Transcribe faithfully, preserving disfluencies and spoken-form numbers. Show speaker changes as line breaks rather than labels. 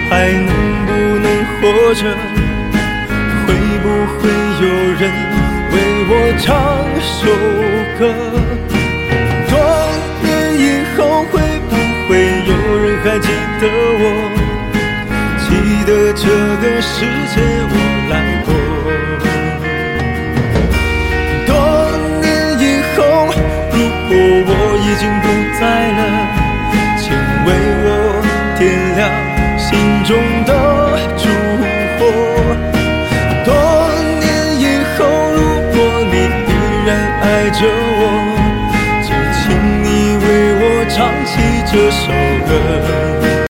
还能不能活着？会不会有人为我唱首歌？多年以后会不会有人还记得我？记得这个世界我来过。多年以后，如果我已经不在了，请为我点亮心中的烛火。多年以后，如果你依然爱着我，就请你为我唱起这首歌。